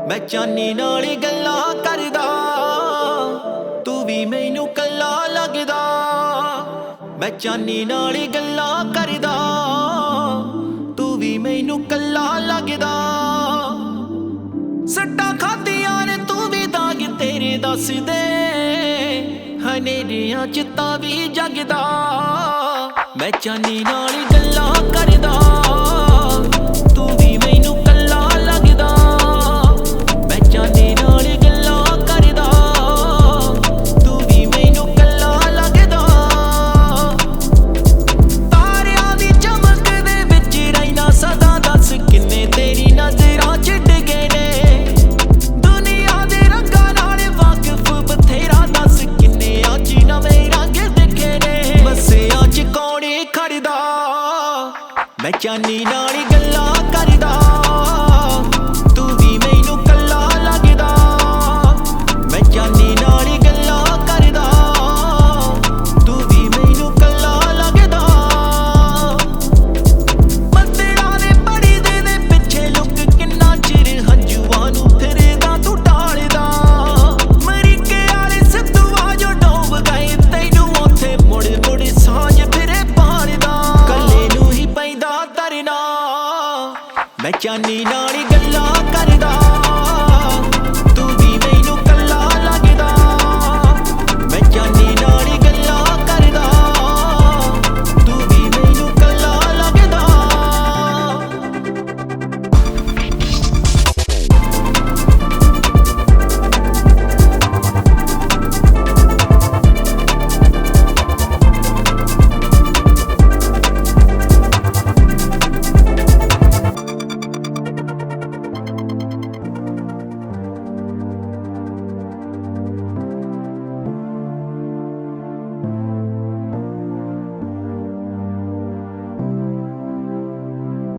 मैं चानी नाल गल्लां करदा, तू भी मैनू कल्ला लगदा। मैं चानी नाल गल्लां करदा, तू भी मैनू कल्ला लगदा। सट्टां खादियां ने तू भी दाग तेरे दस दे, हनेरियां च तां भी जगदा। मैं चानी नाल गल्लां करदा, तू भी मैनू कल्ला लगदा। मैं चानी नाल गल्लां करदा, तू भी मैनू कल्ला लगदा। तारियां दी चमक दे विच रहिना सदा, दस किन्ने तेरी नजरां च डिगे ने। दुनिया दे रंगां नाल वाकिफ बथेरा, दस किन्ने अज नवें रंग दिखे ने। बस्सियां च कौन खड़दा, मैं चानी नाल गल्लां करदा, तू भी मैनू कल्ला लगदा। मैं चानी नाल गल्लां करदा, तू भी मैनू कल्ला लगदा। बदलां दे पड़दे दे पिछे लुक किन्ना चिर हंजुआं नू फिरदा तू ढालदा। मरीके वाले सिद्धूआ जो डोब गए, तैनू उत्थे मुड़ मुड़ साँझ फिरे भालदा। कल्ले नू ही पैंदा तरना, मैं चानी नाल गल्लां करदा,